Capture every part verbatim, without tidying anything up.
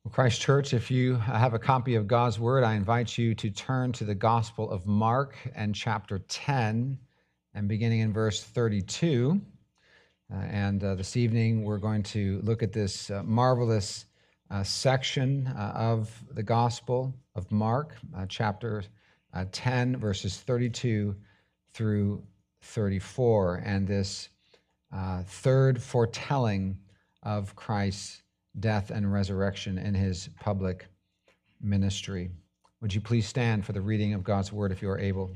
Well, Christ Church, if you have a copy of God's Word, I invite you to turn to the Gospel of Mark and chapter ten, and beginning in verse thirty-two. Uh, and uh, this evening, we're going to look at this uh, marvelous uh, section uh, of the Gospel of Mark, uh, chapter uh, ten, verses thirty-two through thirty-four, and this uh, third foretelling of Christ's death and resurrection in his public ministry. Would you please stand for the reading of God's word if you are able?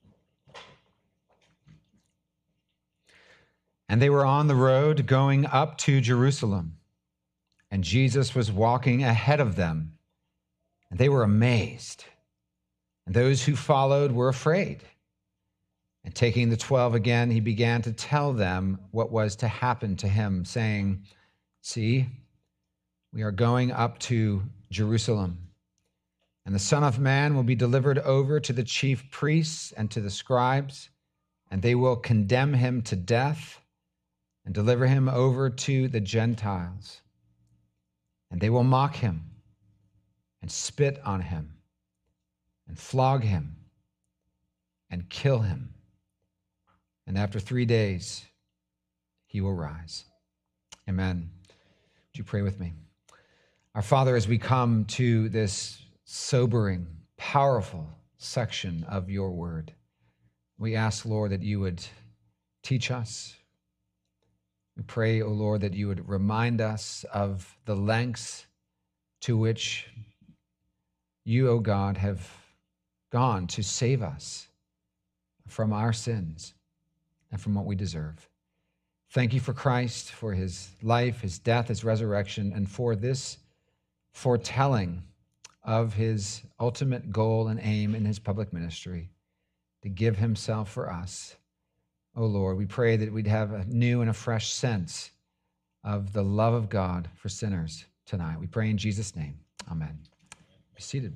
And they were on the road going up to Jerusalem, and Jesus was walking ahead of them, and they were amazed, and those who followed were afraid. And taking the twelve again, he began to tell them what was to happen to him, saying, "See, we are going up to Jerusalem, and the Son of Man will be delivered over to the chief priests and to the scribes, and they will condemn him to death and deliver him over to the Gentiles. And they will mock him and spit on him and flog him and kill him. And after three days, he will rise." Amen. Would you pray with me? Our Father, as we come to this sobering, powerful section of your word, we ask, Lord, that you would teach us. We pray, O Lord, that you would remind us of the lengths to which you, O God, have gone to save us from our sins and from what we deserve. Thank you for Christ, for his life, his death, his resurrection, and for this foretelling of his ultimate goal and aim in his public ministry, to give himself for us. Oh Lord, we pray that we'd have a new and a fresh sense of the love of God for sinners tonight. We pray in Jesus' name. Amen. Be seated.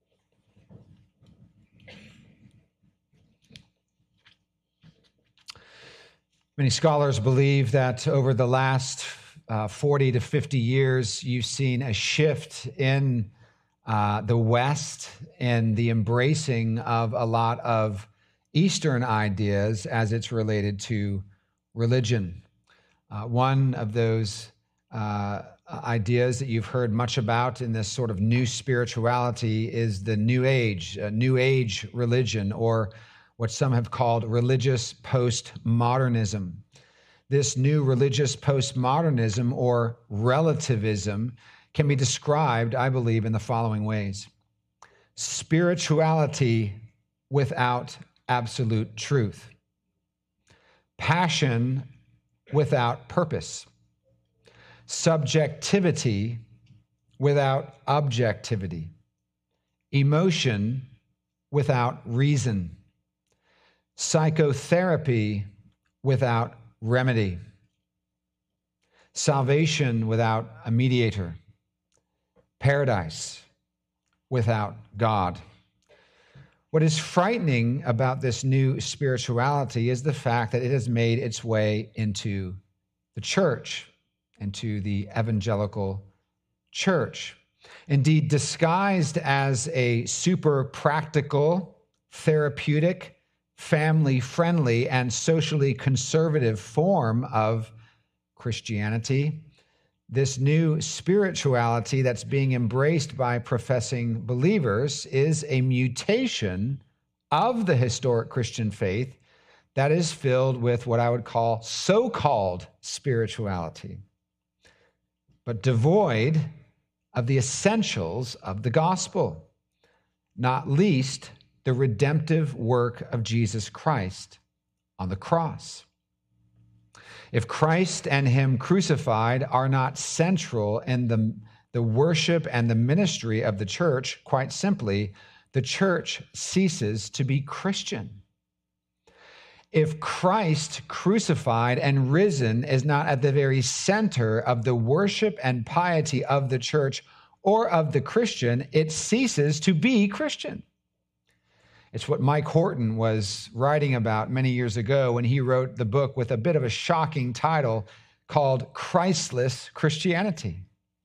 Many scholars believe that over the last uh, forty to fifty years, you've seen a shift in uh, the West in the embracing of a lot of Eastern ideas as it's related to religion. Uh, one of those uh, ideas that you've heard much about in this sort of new spirituality is the New Age, uh, New Age religion, or what some have called religious postmodernism. This new religious postmodernism or relativism can be described, I believe, in the following ways. Spirituality without absolute truth. Passion without purpose. Subjectivity without objectivity. Emotion without reason. Psychotherapy without remedy. Salvation without a mediator. Paradise without God. What is frightening about this new spirituality is the fact that it has made its way into the church, into the evangelical church. Indeed, disguised as a super practical, therapeutic, family-friendly, and socially conservative form of Christianity, this new spirituality that's being embraced by professing believers is a mutation of the historic Christian faith that is filled with what I would call so-called spirituality, but devoid of the essentials of the gospel, not least the redemptive work of Jesus Christ on the cross. If Christ and him crucified are not central in the, the worship and the ministry of the church, quite simply, the church ceases to be Christian. If Christ crucified and risen is not at the very center of the worship and piety of the church or of the Christian, it ceases to be Christian. It's what Mike Horton was writing about many years ago when he wrote the book with a bit of a shocking title called Christless Christianity.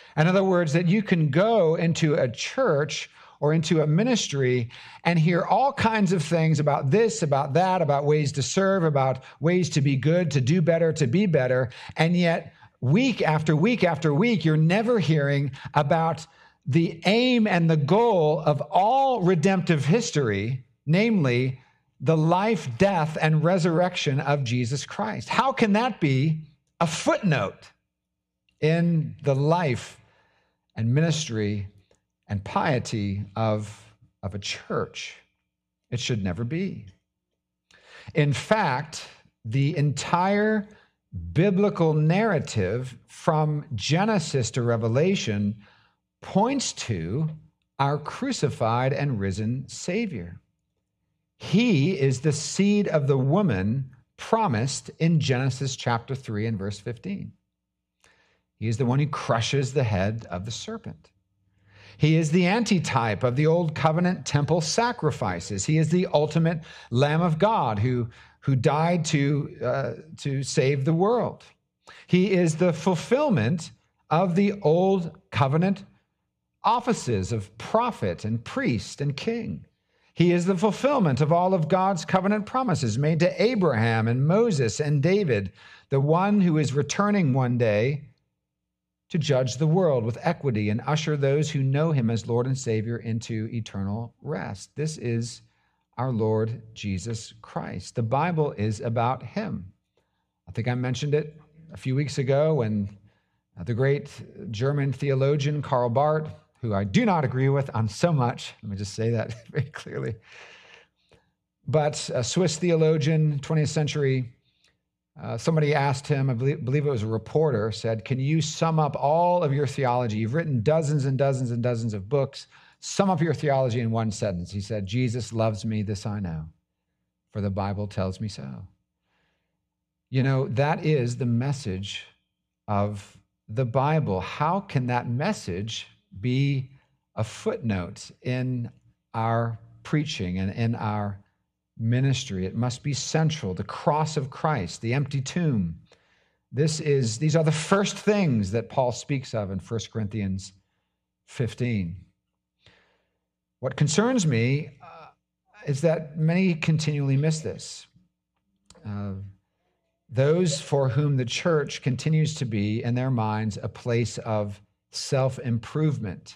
In other words, that you can go into a church or into a ministry and hear all kinds of things about this, about that, about ways to serve, about ways to be good, to do better, to be better. And yet, week after week after week, you're never hearing about the aim and the goal of all redemptive history, namely the life, death, and resurrection of Jesus Christ. How can that be a footnote in the life and ministry and piety of, of a church? It should never be. In fact, the entire biblical narrative from Genesis to Revelation points to our crucified and risen Savior. He is the seed of the woman promised in Genesis chapter three and verse fifteen. He is the one who crushes the head of the serpent. He is the antitype of the old covenant temple sacrifices. He is the ultimate Lamb of God who, who died to, uh, to save the world. He is the fulfillment of the old covenant offices of prophet and priest and king. He is the fulfillment of all of God's covenant promises made to Abraham and Moses and David, the one who is returning one day to judge the world with equity and usher those who know him as Lord and Savior into eternal rest. This is our Lord Jesus Christ. The Bible is about him. I think I mentioned it a few weeks ago when the great German theologian Karl Barth, who I do not agree with on so much, let me just say that very clearly, but a Swiss theologian, twentieth century, Uh, somebody asked him, I believe, believe it was a reporter, said, can you sum up all of your theology? You've written dozens and dozens and dozens of books. Sum up your theology in one sentence. He said, Jesus loves me, this I know, for the Bible tells me so. You know, that is the message of the Bible. How can that message be a footnote in our preaching and in our ministry? It must be central. The cross of Christ, the empty tomb. This is, these are the first things that Paul speaks of in First Corinthians fifteen. What concerns me uh, is that many continually miss this. Uh, those for whom the church continues to be, in their minds, a place of self-improvement,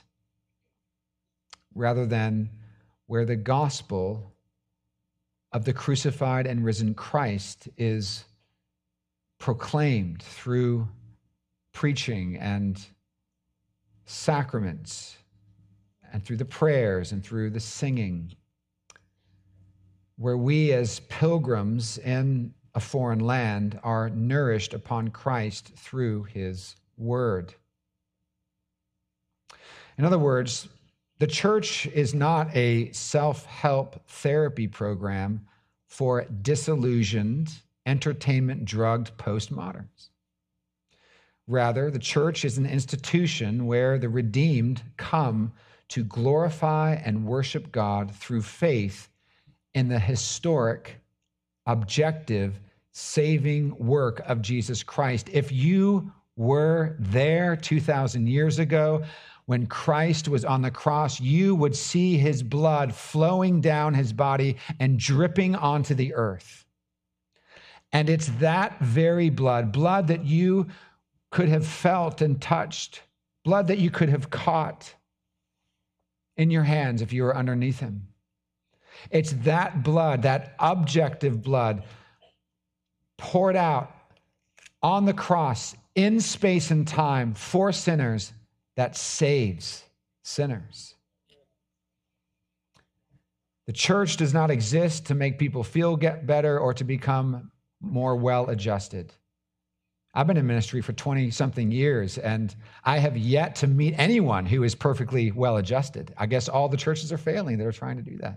rather than where the gospel of the crucified and risen Christ is proclaimed through preaching and sacraments and through the prayers and through the singing, where we as pilgrims in a foreign land are nourished upon Christ through his word. In other words, the church is not a self-help therapy program for disillusioned, entertainment-drugged postmoderns. Rather, the church is an institution where the redeemed come to glorify and worship God through faith in the historic, objective, saving work of Jesus Christ. If you were there two thousand years ago, when Christ was on the cross, you would see his blood flowing down his body and dripping onto the earth. And it's that very blood, blood that you could have felt and touched, blood that you could have caught in your hands if you were underneath him. It's that blood, that objective blood, poured out on the cross in space and time for sinners, that saves sinners. The church does not exist to make people feel get better or to become more well-adjusted. I've been in ministry for twenty-something years, and I have yet to meet anyone who is perfectly well-adjusted. I guess all the churches are failing that are trying to do that.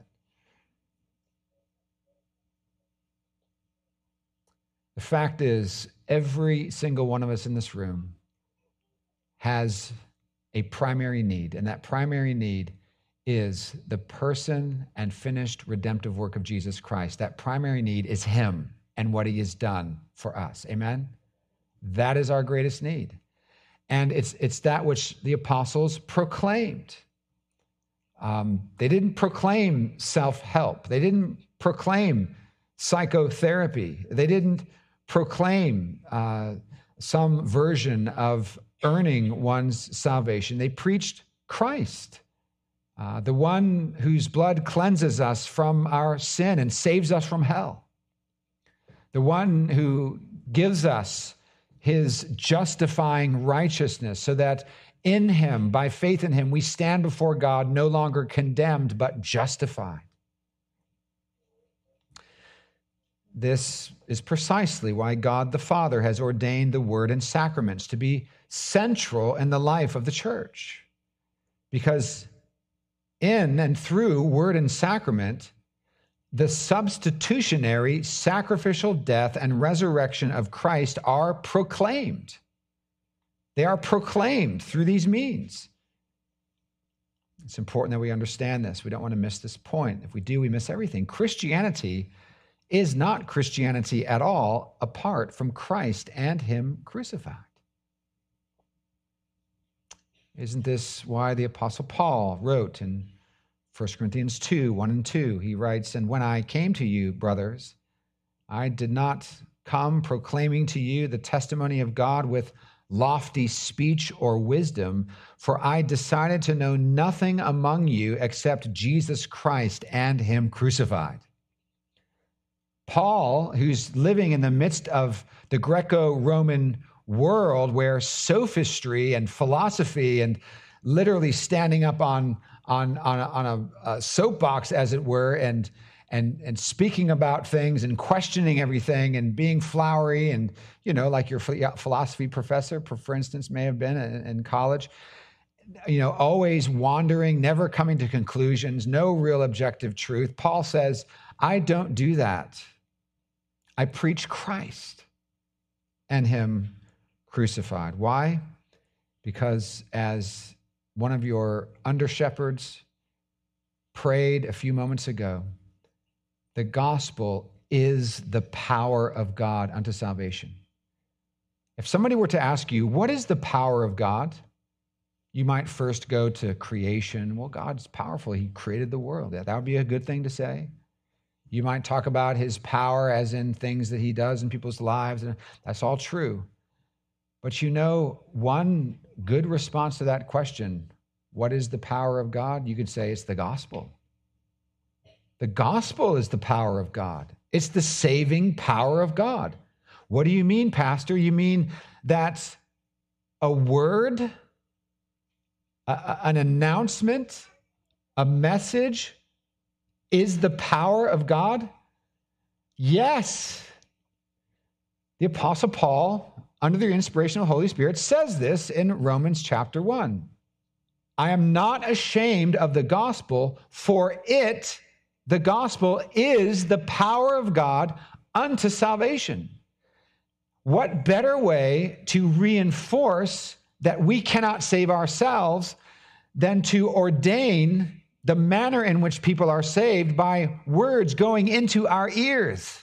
The fact is, every single one of us in this room has a primary need, and that primary need is the person and finished redemptive work of Jesus Christ. That primary need is him and what he has done for us. Amen? That is our greatest need. And it's, it's that which the apostles proclaimed. Um, they didn't proclaim self-help. They didn't proclaim psychotherapy. They didn't proclaim uh, some version of earning one's salvation. They preached Christ, uh, the one whose blood cleanses us from our sin and saves us from hell, the one who gives us his justifying righteousness so that in him, by faith in him, we stand before God no longer condemned, but justified. This is precisely why God the Father has ordained the word and sacraments to be central in the life of the church. Because in and through word and sacrament, the substitutionary sacrificial death and resurrection of Christ are proclaimed. They are proclaimed through these means. It's important that we understand this. We don't want to miss this point. If we do, we miss everything. Christianity is not Christianity at all apart from Christ and him crucified. Isn't this why the Apostle Paul wrote in First Corinthians two, one and two, he writes, "And when I came to you, brothers, I did not come proclaiming to you the testimony of God with lofty speech or wisdom, for I decided to know nothing among you except Jesus Christ and him crucified." Paul, who's living in the midst of the Greco-Roman world where sophistry and philosophy and literally standing up on, on, on, a, on a, a soapbox, as it were, and, and, and speaking about things and questioning everything and being flowery and, you know, like your philosophy professor, for instance, may have been in, in college, you know, always wandering, never coming to conclusions, no real objective truth. Paul says, I don't do that. I preach Christ and him crucified. Why? Because as one of your under-shepherds prayed a few moments ago, the gospel is the power of God unto salvation. If somebody were to ask you, what is the power of God? You might first go to creation. Well, God's powerful. He created the world. That would be a good thing to say. You might talk about his power as in things that he does in people's lives, and that's all true. But you know, one good response to that question, what is the power of God? You could say it's the gospel. The gospel is the power of God. It's the saving power of God. What do you mean, Pastor? You mean that a word, a, an announcement, a message is the power of God? Yes. The Apostle Paul, under the inspiration of the Holy Spirit, says this in Romans chapter one. I am not ashamed of the gospel, for it, the gospel, is the power of God unto salvation. What better way to reinforce that we cannot save ourselves than to ordain the manner in which people are saved by words going into our ears?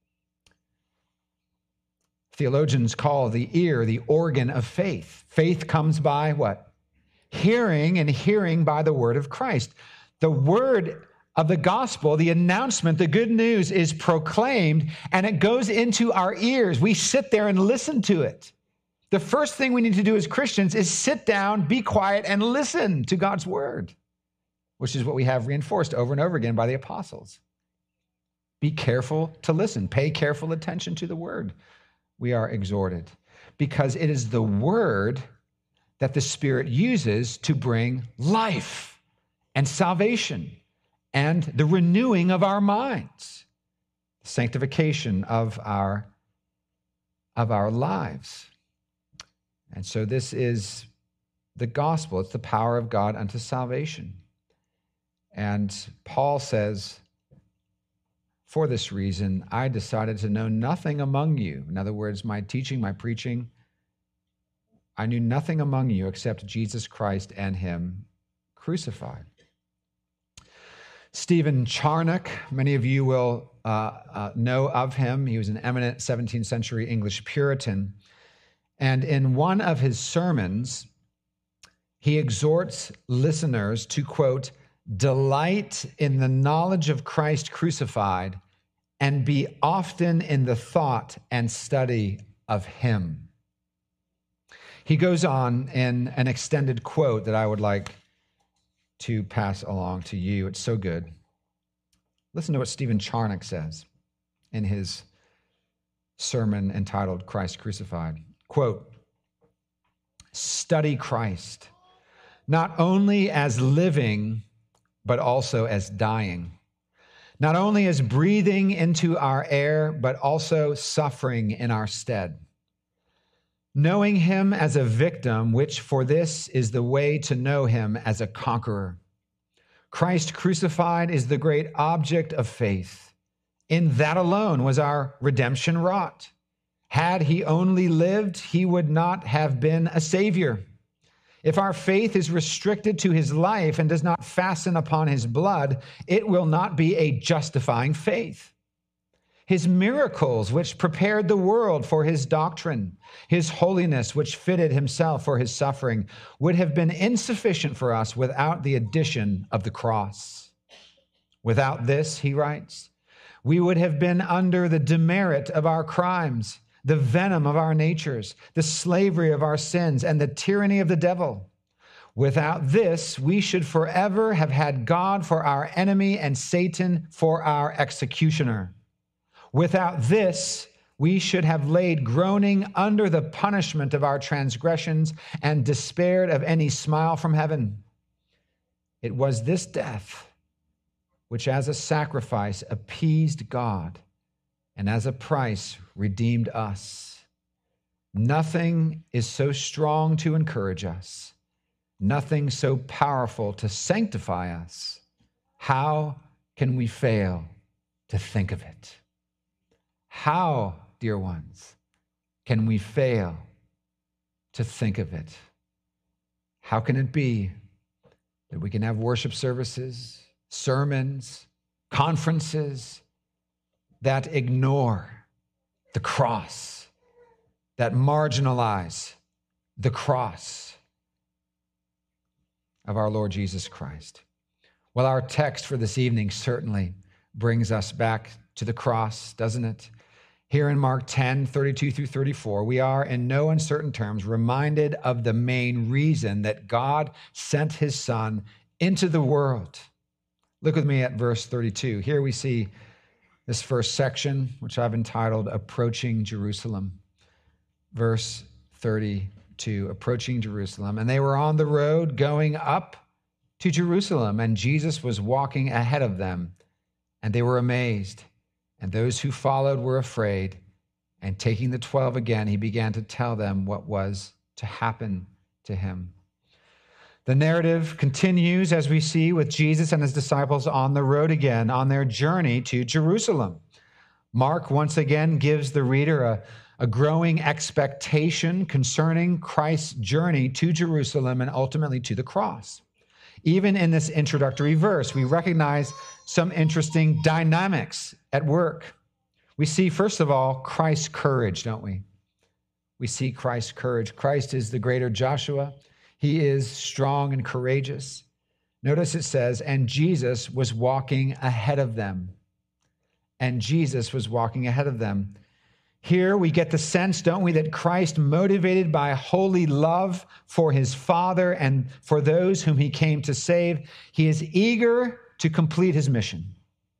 Theologians call the ear the organ of faith. Faith comes by what? Hearing, and hearing by the word of Christ. The word of the gospel, the announcement, the good news is proclaimed, and it goes into our ears. We sit there and listen to it. The first thing we need to do as Christians is sit down, be quiet, and listen to God's word, which is what we have reinforced over and over again by the apostles. Be careful to listen. Pay careful attention to the word. We are exhorted because it is the word that the Spirit uses to bring life and salvation and the renewing of our minds, sanctification of our, of our lives. And so this is the gospel. It's the power of God unto salvation. And Paul says, for this reason, I decided to know nothing among you. In other words, my teaching, my preaching, I knew nothing among you except Jesus Christ and him crucified. Stephen Charnock, many of you will uh, uh, know of him. He was an eminent seventeenth century English Puritan. And in one of his sermons, he exhorts listeners to, quote, delight in the knowledge of Christ crucified and be often in the thought and study of him. He goes on in an extended quote that I would like to pass along to you. It's so good. Listen to what Stephen Charnock says in his sermon entitled Christ Crucified. Quote, study Christ, not only as living, but also as dying. Not only as breathing into our air, but also suffering in our stead. Knowing him as a victim, which for this is the way to know him as a conqueror. Christ crucified is the great object of faith. In that alone was our redemption wrought. Had he only lived, he would not have been a savior. If our faith is restricted to his life and does not fasten upon his blood, it will not be a justifying faith. His miracles, which prepared the world for his doctrine, his holiness, which fitted himself for his suffering, would have been insufficient for us without the addition of the cross. Without this, he writes, we would have been under the demerit of our crimes, the venom of our natures, the slavery of our sins, and the tyranny of the devil. Without this, we should forever have had God for our enemy and Satan for our executioner. Without this, we should have laid groaning under the punishment of our transgressions and despaired of any smile from heaven. It was this death which as a sacrifice appeased God and as a price redeemed us. Nothing is so strong to encourage us, nothing so powerful to sanctify us. How can we fail to think of it? How, dear ones, can we fail to think of it? How can it be that we can have worship services, sermons, conferences that ignore the cross, that marginalize the cross of our Lord Jesus Christ? Well, our text for this evening certainly brings us back to the cross, doesn't it? Here in Mark ten, thirty-two through thirty-four, we are in no uncertain terms reminded of the main reason that God sent his Son into the world. Look with me at verse thirty-two. Here we see this first section, which I've entitled Approaching Jerusalem. Verse thirty-two, approaching Jerusalem. And they were on the road going up to Jerusalem, and Jesus was walking ahead of them, and they were amazed. And those who followed were afraid. And taking the twelve again, he began to tell them what was to happen to him. The narrative continues, as we see, with Jesus and his disciples on the road again, on their journey to Jerusalem. Mark once again gives the reader a, a growing expectation concerning Christ's journey to Jerusalem and ultimately to the cross. Even in this introductory verse, we recognize some interesting dynamics at work. We see, first of all, Christ's courage, don't we? We see Christ's courage. Christ is the greater Joshua. He is strong and courageous. Notice it says, and Jesus was walking ahead of them. And Jesus was walking ahead of them. Here we get the sense, don't we, that Christ, motivated by holy love for his Father and for those whom he came to save, he is eager to complete his mission.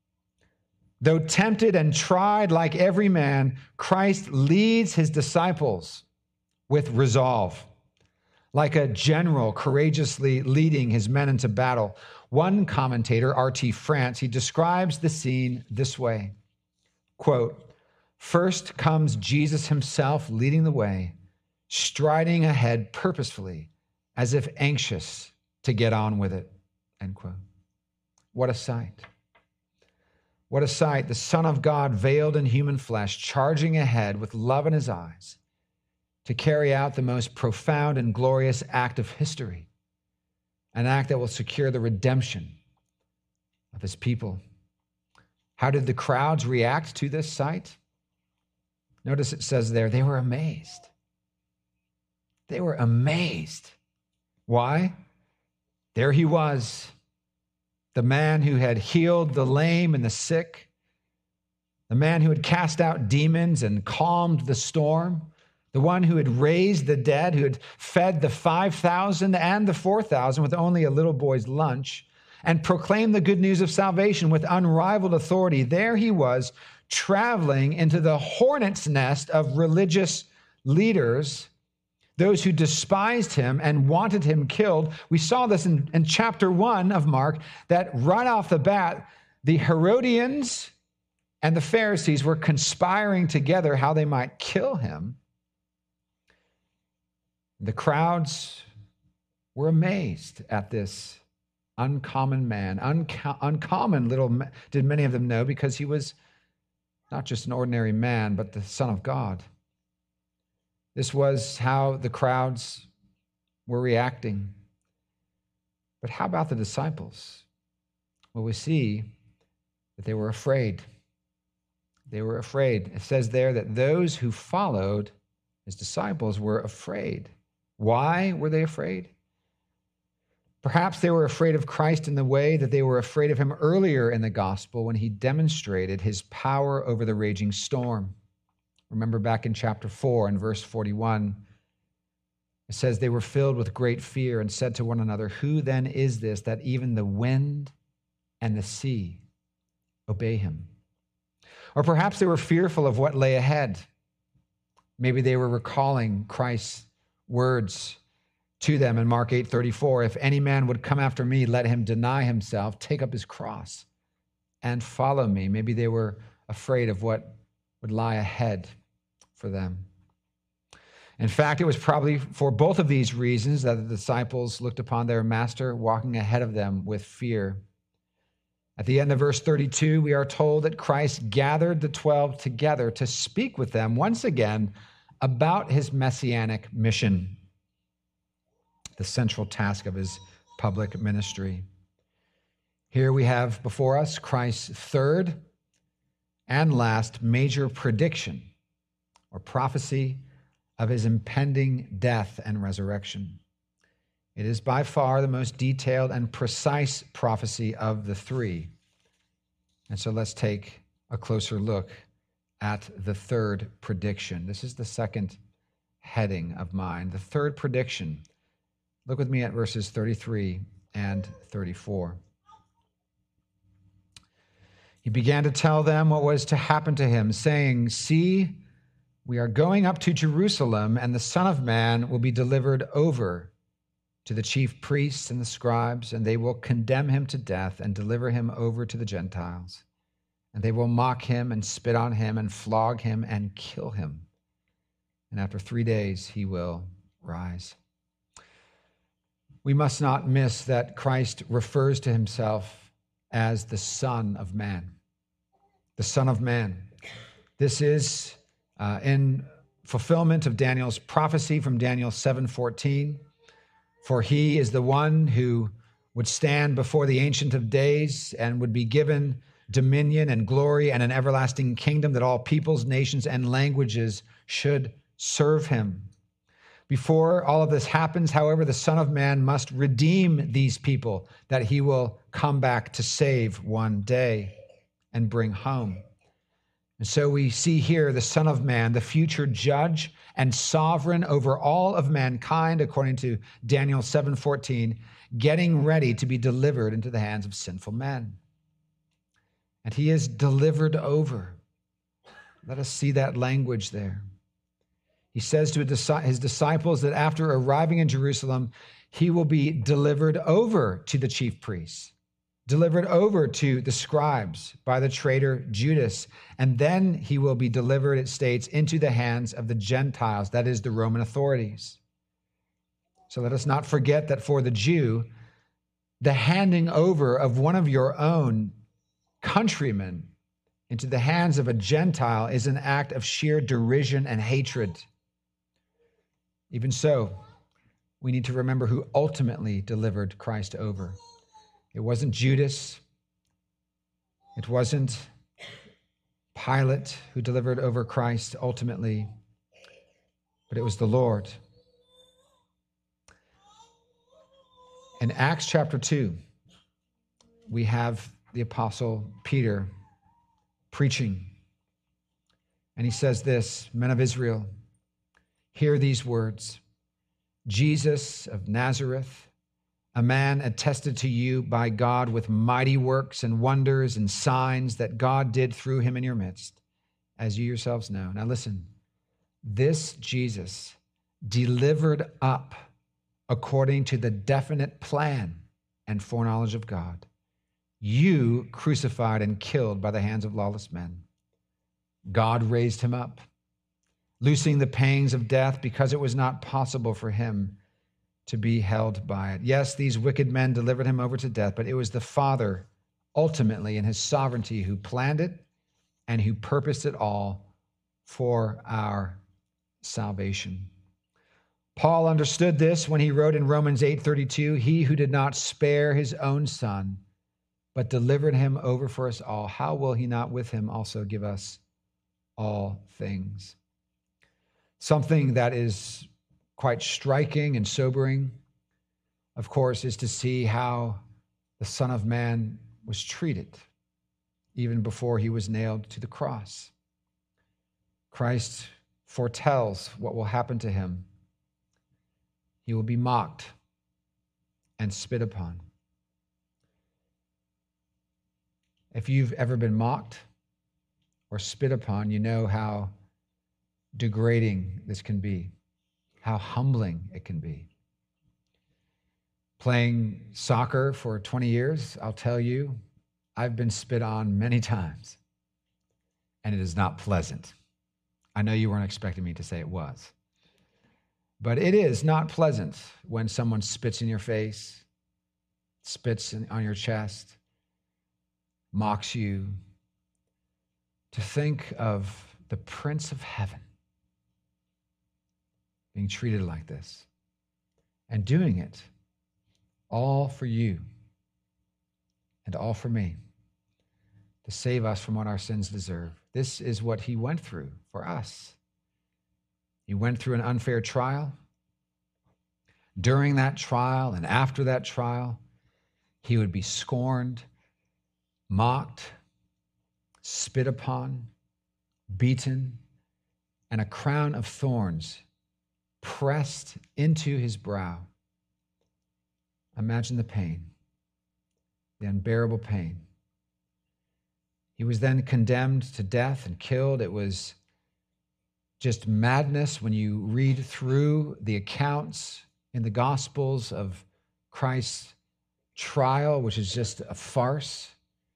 Though tempted and tried like every man, Christ leads his disciples with resolve, like a general courageously leading his men into battle. One commentator, R T France, he describes the scene this way, quote, first comes Jesus himself leading the way, striding ahead purposefully, as if anxious to get on with it, end quote. What a sight. What a sight. The Son of God, veiled in human flesh, charging ahead with love in his eyes to carry out the most profound and glorious act of history, an act that will secure the redemption of his people. How did the crowds react to this sight? Notice it says there, they were amazed. They were amazed. Why? There he was, the man who had healed the lame and the sick, the man who had cast out demons and calmed the storm, the one who had raised the dead, who had fed the five thousand and the four thousand with only a little boy's lunch, and proclaimed the good news of salvation with unrivaled authority. There he was, traveling into the hornet's nest of religious leaders, those who despised him and wanted him killed. We saw this in, in chapter one of Mark, that right off the bat, the Herodians and the Pharisees were conspiring together how they might kill him. The crowds were amazed at this uncommon man. Unco- uncommon little ma- did many of them know, because he was not just an ordinary man, but the Son of God. This was how the crowds were reacting. But how about the disciples? Well, we see that they were afraid. They were afraid. It says there that those who followed his disciples were afraid. Why were they afraid? Perhaps they were afraid of Christ in the way that they were afraid of him earlier in the gospel when he demonstrated his power over the raging storm. Remember back in chapter four and verse forty-one, it says they were filled with great fear and said to one another, "Who then is this that even the wind and the sea obey him?" Or perhaps they were fearful of what lay ahead. Maybe they were recalling Christ's words to them in Mark eight thirty-four, "If any man would come after me, let him deny himself, take up his cross, and follow me." Maybe they were afraid of what would lie ahead for them. In fact, it was probably for both of these reasons that the disciples looked upon their master walking ahead of them with fear. At the end of verse thirty-two, we are told that Christ gathered the twelve together to speak with them once again about his messianic mission, the central task of his public ministry. Here we have before us Christ's third and last major prediction or prophecy of his impending death and resurrection. It is by far the most detailed and precise prophecy of the three. And so let's take a closer look at the third prediction. This is the second heading of mine. The third prediction. Look with me at verses thirty-three and thirty-four. He began to tell them what was to happen to him, saying, "See, we are going up to Jerusalem, and the Son of Man will be delivered over to the chief priests and the scribes, and they will condemn him to death and deliver him over to the Gentiles. And they will mock him and spit on him and flog him and kill him. And after three days he will rise." We must not miss that Christ refers to himself as the Son of Man. The Son of Man. This is uh, in fulfillment of Daniel's prophecy from Daniel seven fourteen. "For he is the one who would stand before the Ancient of Days and would be given dominion and glory and an everlasting kingdom, that all peoples, nations, and languages should serve him." Before all of this happens, however, the Son of Man must redeem these people that he will come back to save one day and bring home. And so we see here the Son of Man, the future judge and sovereign over all of mankind, according to Daniel seven fourteen, getting ready to be delivered into the hands of sinful men. And he is delivered over. Let us see that language there. He says to his disciples that after arriving in Jerusalem, he will be delivered over to the chief priests, delivered over to the scribes by the traitor Judas, and then he will be delivered, it states, into the hands of the Gentiles, that is, the Roman authorities. So let us not forget that for the Jew, the handing over of one of your own countrymen into the hands of a Gentile is an act of sheer derision and hatred. Even so, we need to remember who ultimately delivered Christ over. It wasn't Judas. It wasn't Pilate who delivered over Christ ultimately, but it was the Lord. In Acts chapter two, we have the Apostle Peter preaching. And he says this, "Men of Israel, hear these words. Jesus of Nazareth, a man attested to you by God with mighty works and wonders and signs that God did through him in your midst, as you yourselves know." Now listen, this Jesus delivered up according to the definite plan and foreknowledge of God, you crucified and killed by the hands of lawless men. God raised him up, loosing the pangs of death, because it was not possible for him to be held by it. Yes, these wicked men delivered him over to death, but it was the Father ultimately in his sovereignty who planned it and who purposed it all for our salvation. Paul understood this when he wrote in Romans eight thirty-two, "He who did not spare his own son, but delivered him over for us all, how will he not with him also give us all things?" Something that is quite striking and sobering, of course, is to see how the Son of Man was treated even before he was nailed to the cross. Christ foretells what will happen to him. He will be mocked and spit upon. If you've ever been mocked or spit upon, you know how degrading this can be, how humbling it can be. Playing soccer for twenty years, I'll tell you, I've been spit on many times, and it is not pleasant. I know you weren't expecting me to say it was, but it is not pleasant when someone spits in your face, spits in, on your chest, mocks you. To think of the Prince of Heaven being treated like this and doing it all for you and all for me to save us from what our sins deserve. This is what he went through for us. He went through an unfair trial. During that trial and after that trial, he would be scorned, mocked, spit upon, beaten, and a crown of thorns pressed into his brow. Imagine the pain, the unbearable pain. He was then condemned to death and killed. It was just madness when you read through the accounts in the Gospels of Christ's trial, which is just a farce.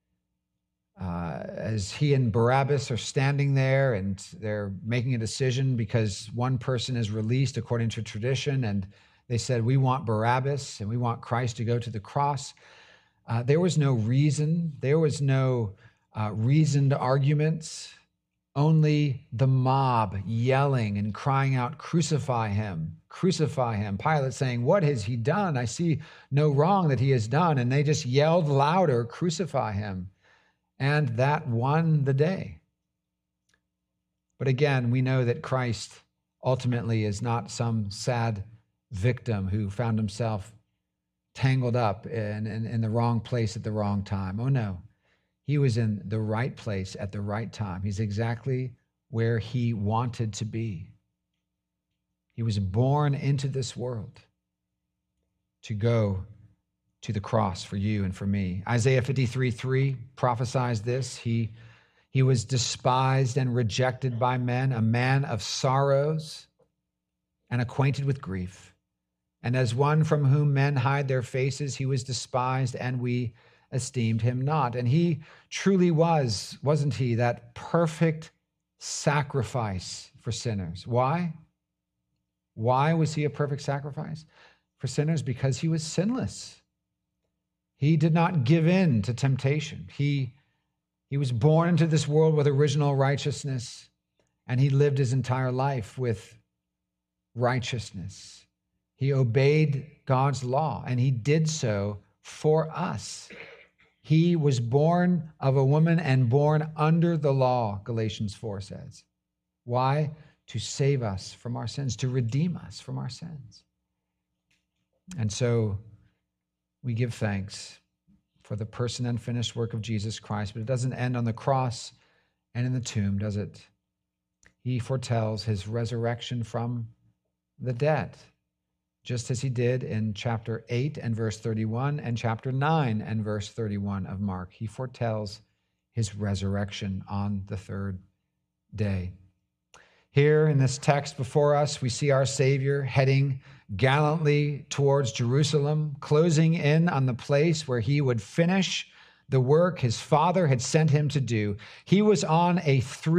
Uh, as he and Barabbas are standing there and they're making a decision because one person is released according to tradition, and they said, "We want Barabbas and we want Christ to go to the cross." Uh, there was no reason. There was no uh, reasoned arguments. Only the mob yelling and crying out, "Crucify him, crucify him." Pilate saying, "What has he done? I see no wrong that he has done." And they just yelled louder, "Crucify him." And that won the day. But again, we know that Christ ultimately is not some sad victim who found himself tangled up in, in, in the wrong place at the wrong time. Oh no, he was in the right place at the right time. He's exactly where he wanted to be. He was born into this world to go to the cross for you and for me. Isaiah fifty-three three prophesies this. He, he was despised and rejected by men, a man of sorrows and acquainted with grief. And as one from whom men hide their faces, he was despised and we esteemed him not. And he truly was, wasn't he, that perfect sacrifice for sinners. Why? Why was he a perfect sacrifice for sinners? Because he was sinless. He did not give in to temptation. He, he was born into this world with original righteousness, and he lived his entire life with righteousness. He obeyed God's law, and he did so for us. He was born of a woman and born under the law, Galatians four says. Why? To save us from our sins, to redeem us from our sins. And so we give thanks for the person and finished work of Jesus Christ, but it doesn't end on the cross and in the tomb, does it? He foretells his resurrection from the dead, just as he did in chapter eight and verse thirty-one and chapter nine and verse thirty-one of Mark. He foretells his resurrection on the third day. Here in this text before us, we see our Savior heading gallantly towards Jerusalem, closing in on the place where he would finish the work his Father had sent him to do. He was on a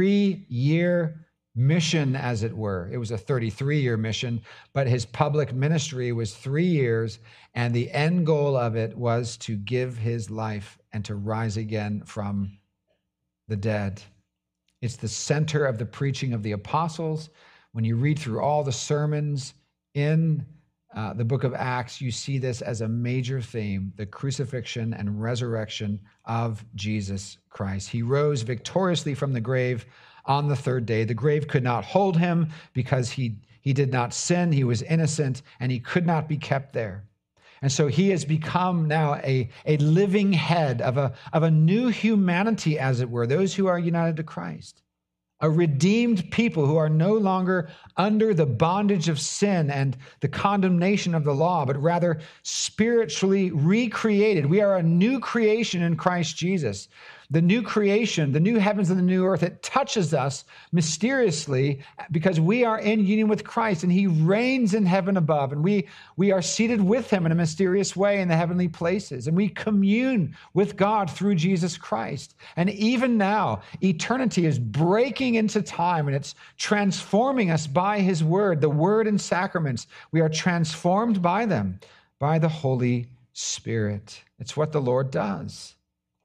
three-year mission, as it were. It was a thirty-three-year mission, but his public ministry was three years, and the end goal of it was to give his life and to rise again from the dead. It's the center of the preaching of the apostles. When you read through all the sermons in uh, the book of Acts, you see this as a major theme, the crucifixion and resurrection of Jesus Christ. He rose victoriously from the grave on the third day. The grave could not hold him because he, he did not sin, he was innocent, and he could not be kept there. And so he has become now a, a living head of a, of a new humanity, as it were, those who are united to Christ, a redeemed people who are no longer under the bondage of sin and the condemnation of the law, but rather spiritually recreated. We are a new creation in Christ Jesus. The new creation, the new heavens and the new earth, it touches us mysteriously because we are in union with Christ and he reigns in heaven above, and we, we are seated with him in a mysterious way in the heavenly places, and we commune with God through Jesus Christ. And even now, eternity is breaking into time and it's transforming us by his word, the word and sacraments. We are transformed by them, by the Holy Spirit. It's what the Lord does.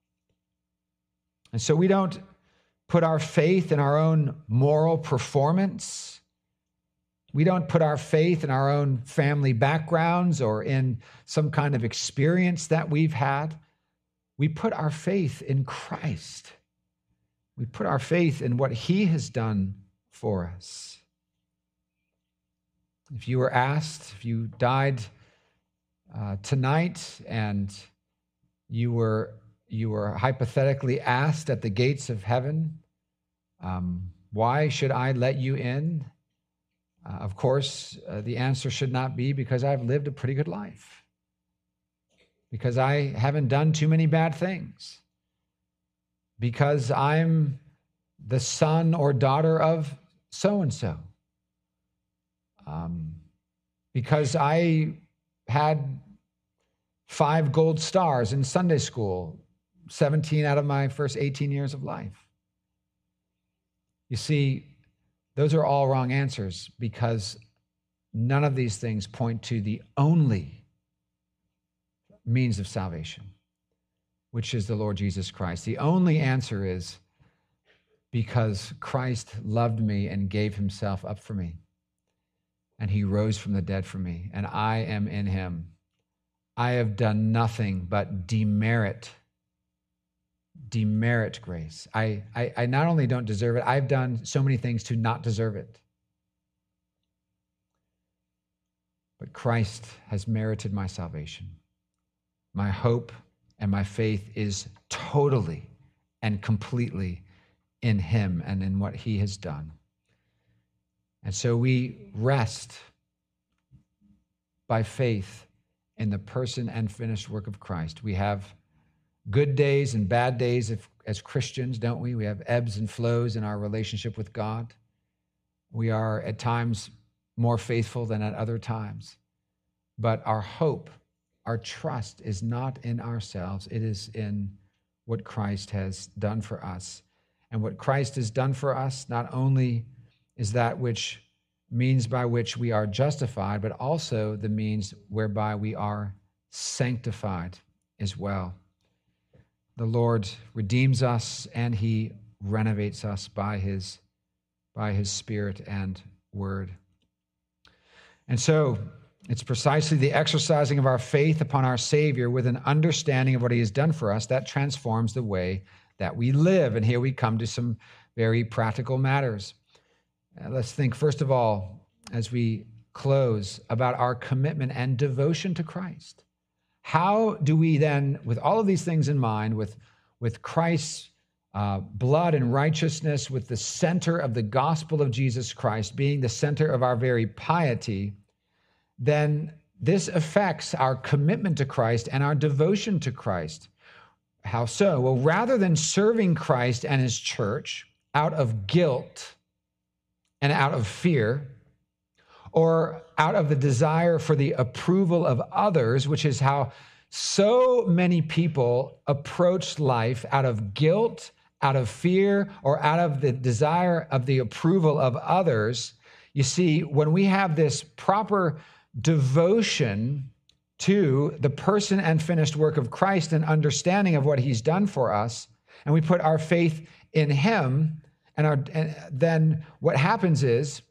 And so we don't put our faith in our own moral performance. We don't put our faith in our own family backgrounds or in some kind of experience that we've had. We put our faith in Christ. We put our faith in what he has done for us. If you were asked, if you died uh, tonight and you were You were hypothetically asked at the gates of heaven, um, why should I let you in? Uh, of course, uh, the answer should not be because I've lived a pretty good life, because I haven't done too many bad things, because I'm the son or daughter of so-and-so, um, because I had five gold stars in Sunday school, seventeen out of my first eighteen years of life. You see, those are all wrong answers because none of these things point to the only means of salvation, which is the Lord Jesus Christ. The only answer is because Christ loved me and gave himself up for me, and he rose from the dead for me, and I am in him. I have done nothing but demerit demerit grace. I, I, I not only don't deserve it, I've done so many things to not deserve it. But Christ has merited my salvation. My hope and my faith is totally and completely in him and in what he has done. And so we rest by faith in the person and finished work of Christ. We have good days and bad days if, as Christians, don't we? We have ebbs and flows in our relationship with God. We are at times more faithful than at other times. But our hope, our trust is not in ourselves. It is in what Christ has done for us. And what Christ has done for us not only is that which means by which we are justified, but also the means whereby we are sanctified as well. The Lord redeems us and he renovates us by his, by his Spirit and word. And so it's precisely the exercising of our faith upon our Savior with an understanding of what he has done for us that transforms the way that we live. And here we come to some very practical matters. Uh, let's think, first of all, as we close, about our commitment and devotion to Christ. how do we then, with all of these things in mind, with, with Christ's uh, blood and righteousness, with the center of the gospel of Jesus Christ being the center of our very piety, then this affects our commitment to Christ and our devotion to Christ. How so? Well, rather than serving Christ and his church out of guilt and out of fear, or out of the desire for the approval of others, which is how so many people approach life, out of guilt, out of fear, or out of the desire of the approval of others. You see, when we have this proper devotion to the person and finished work of Christ and understanding of what he's done for us, and we put our faith in him, and, our, and then what happens is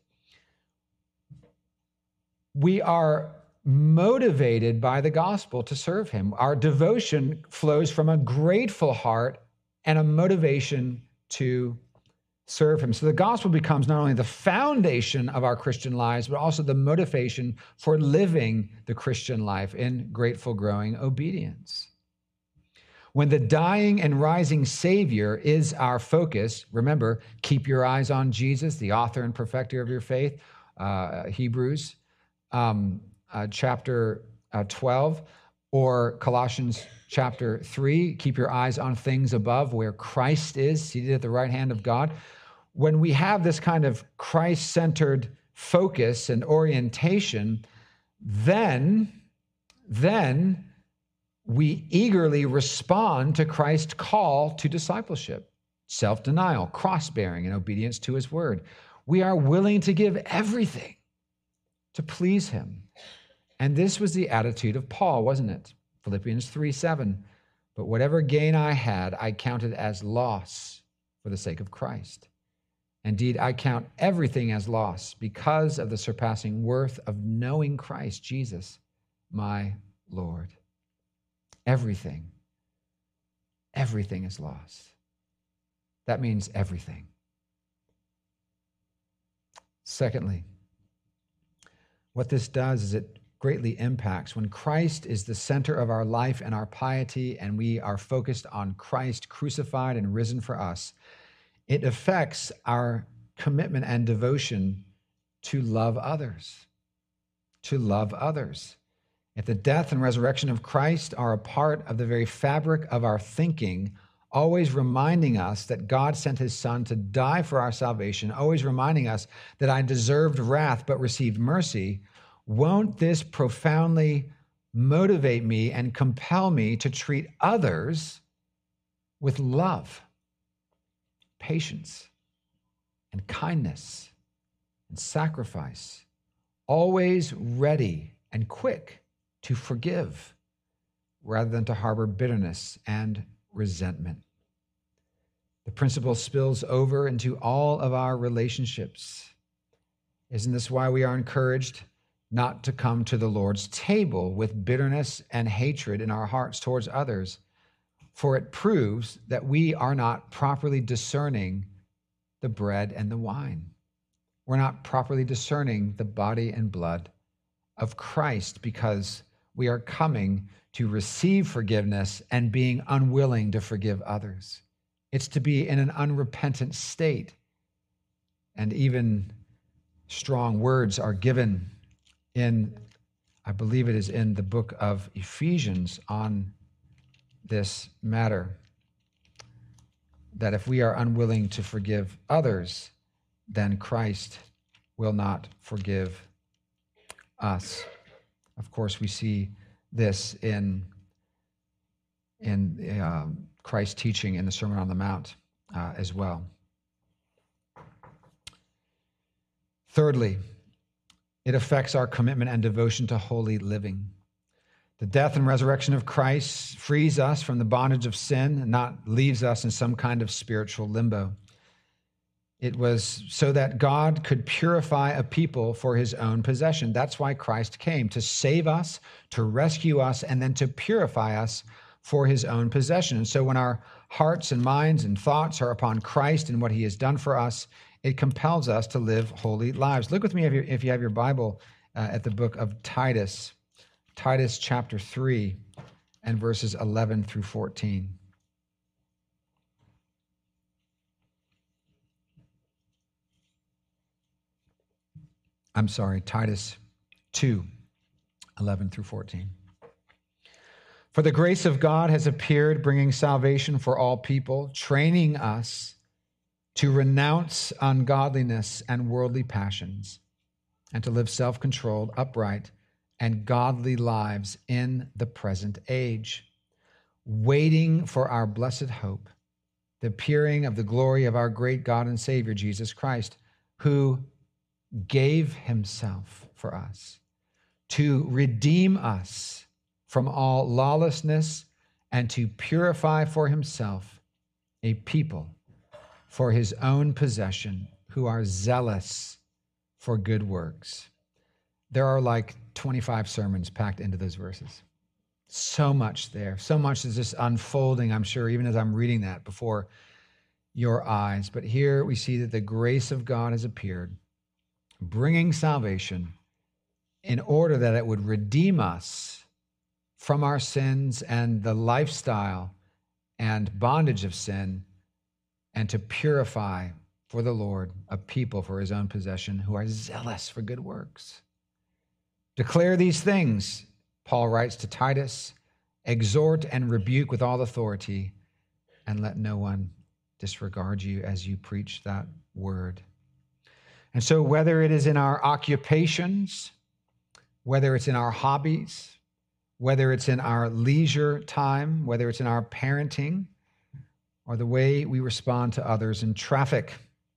we are motivated by the gospel to serve him. Our devotion flows from a grateful heart and a motivation to serve him. So the gospel becomes not only the foundation of our Christian lives, but also the motivation for living the Christian life in grateful, growing obedience. When the dying and rising Savior is our focus, remember, keep your eyes on Jesus, the author and perfecter of your faith, uh, Hebrews um, uh, chapter uh, twelve, or Colossians chapter three, keep your eyes on things above where Christ is, seated at the right hand of God. When we have this kind of Christ-centered focus and orientation, then, then we eagerly respond to Christ's call to discipleship, self-denial, cross-bearing, and obedience to his word. We are willing to give everything to please him. And this was the attitude of Paul, wasn't it? Philippians three seven. But whatever gain I had, I counted as loss for the sake of Christ. Indeed, I count everything as loss because of the surpassing worth of knowing Christ Jesus, my Lord. Everything, everything is lost. That means everything. Secondly, what this does is it greatly impacts when Christ is the center of our life and our piety, and we are focused on Christ crucified and risen for us. It affects our commitment and devotion to love others, to love others. If the death and resurrection of Christ are a part of the very fabric of our thinking, always reminding us that God sent his son to die for our salvation, always reminding us that I deserved wrath but received mercy, won't this profoundly motivate me and compel me to treat others with love, patience, and kindness, and sacrifice, always ready and quick to forgive rather than to harbor bitterness and resentment? The principle spills over into all of our relationships. Isn't this why we are encouraged not to come to the Lord's table with bitterness and hatred in our hearts towards others? For it proves that we are not properly discerning the bread and the wine. We're not properly discerning the body and blood of Christ because we are coming to receive forgiveness and being unwilling to forgive others. It's to be in an unrepentant state. And even strong words are given in, I believe it is in the book of Ephesians on this matter, that if we are unwilling to forgive others, then Christ will not forgive us. Of course, we see this in, in uh, Christ's teaching in the Sermon on the Mount uh, as well. Thirdly, it affects our commitment and devotion to holy living. The death and resurrection of Christ frees us from the bondage of sin and not leaves us in some kind of spiritual limbo. It was so that God could purify a people for his own possession. That's why Christ came, to save us, to rescue us, and then to purify us for his own possession. And so when our hearts and minds and thoughts are upon Christ and what he has done for us, it compels us to live holy lives. Look with me if you, if you have your Bible uh, at the book of Titus, Titus chapter three. and verses eleven through fourteen. I'm sorry, Titus two, eleven through fourteen. For the grace of God has appeared, bringing salvation for all people, training us to renounce ungodliness and worldly passions, and to live self-controlled, upright, and godly lives in the present age, waiting for our blessed hope, the appearing of the glory of our great God and Savior, Jesus Christ, who gave himself for us to redeem us from all lawlessness and to purify for himself a people for his own possession who are zealous for good works. There are like twenty-five sermons packed into those verses. So much there. So much is just unfolding, I'm sure, even as I'm reading that before your eyes. But here we see that the grace of God has appeared, bringing salvation in order that it would redeem us from our sins and the lifestyle and bondage of sin, and to purify for the Lord a people for his own possession who are zealous for good works. Declare these things, Paul writes to Titus, exhort and rebuke with all authority, and let no one disregard you as you preach that word. And so whether it is in our occupations, whether it's in our hobbies, whether it's in our leisure time, whether it's in our parenting, or the way we respond to others in traffic,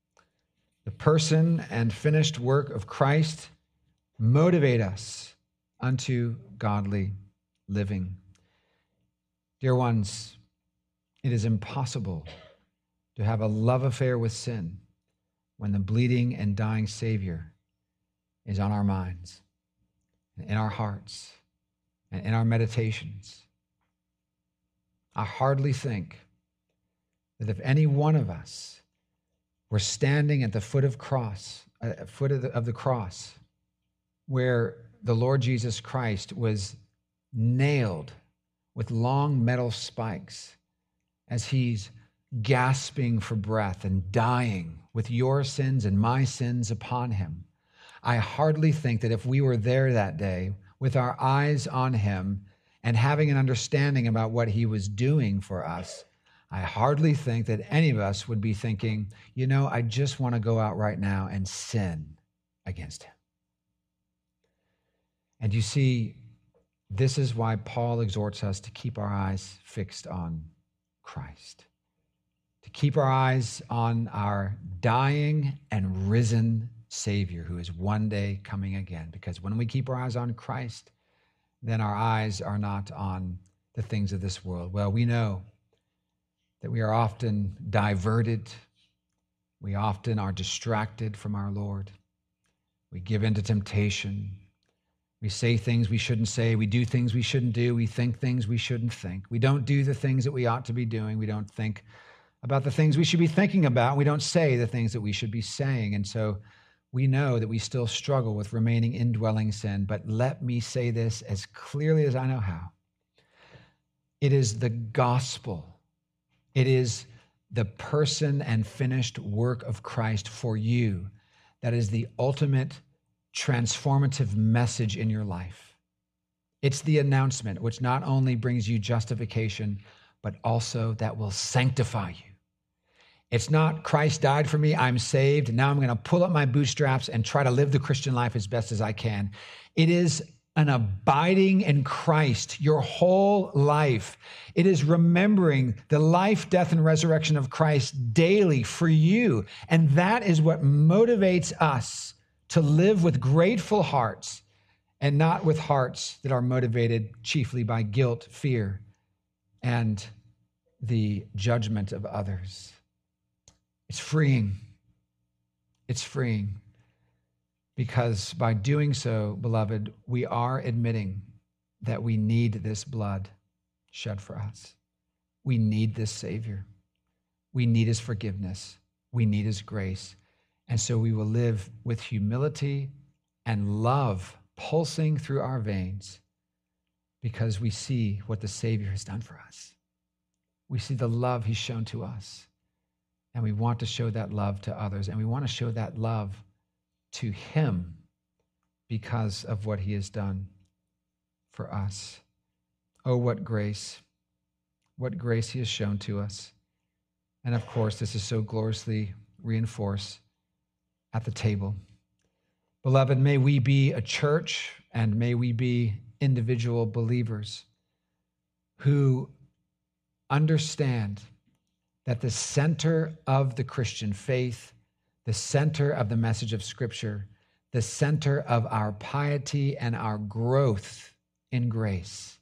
the person and finished work of Christ motivate us unto godly living. Dear ones, it is impossible to have a love affair with sin when the bleeding and dying Savior is on our minds, in our hearts, and in our meditations. I hardly think that if any one of us were standing at the foot of cross, uh, foot of the, of the cross, where the Lord Jesus Christ was nailed with long metal spikes as he's gasping for breath and dying with your sins and my sins upon him, I hardly think that if we were there that day with our eyes on him and having an understanding about what he was doing for us, I hardly think that any of us would be thinking, you know, I just want to go out right now and sin against him. And you see, this is why Paul exhorts us to keep our eyes fixed on Christ, to keep our eyes on our dying and risen Savior who is one day coming again. Because when we keep our eyes on Christ, then our eyes are not on the things of this world. Well, we know that we are often diverted. We often are distracted from our Lord. We give in to temptation. We say things we shouldn't say. We do things we shouldn't do. We think things we shouldn't think. We don't do the things that we ought to be doing. We don't think about the things we should be thinking about. We don't say the things that we should be saying. And so we know that we still struggle with remaining indwelling sin. But let me say this as clearly as I know how. It is the gospel. It is the person and finished work of Christ for you that is the ultimate transformative message in your life. It's the announcement which not only brings you justification, but also that will sanctify you. It's not Christ died for me, I'm saved, now I'm going to pull up my bootstraps and try to live the Christian life as best as I can. It is an abiding in Christ your whole life. It is remembering the life, death, and resurrection of Christ daily for you. And that is what motivates us to live with grateful hearts and not with hearts that are motivated chiefly by guilt, fear, and the judgment of others. It's freeing. It's freeing. Because by doing so, beloved, we are admitting that we need this blood shed for us. We need this Savior. We need his forgiveness. We need his grace. And so we will live with humility and love pulsing through our veins, because we see what the Savior has done for us. We see the love he's shown to us, and we want to show that love to others, and we want to show that love to him because of what he has done for us. Oh, what grace, what grace he has shown to us. And of course, this is so gloriously reinforced at the table. Beloved, may we be a church and may we be individual believers who understand that the center of the Christian faith, the center of the message of Scripture, the center of our piety and our growth in grace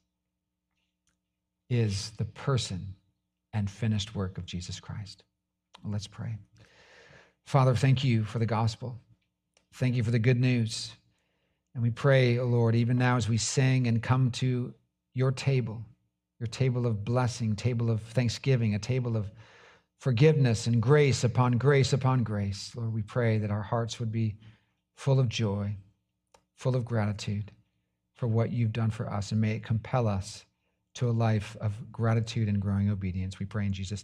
is the person and finished work of Jesus Christ. Well, let's pray. Father, thank you for the gospel. Thank you for the good news. And we pray, O Lord, even now as we sing and come to your table, your table of blessing, table of thanksgiving, a table of forgiveness and grace upon grace upon grace. Lord, we pray that our hearts would be full of joy, full of gratitude for what you've done for us, and may it compel us to a life of gratitude and growing obedience. We pray in Jesus' name.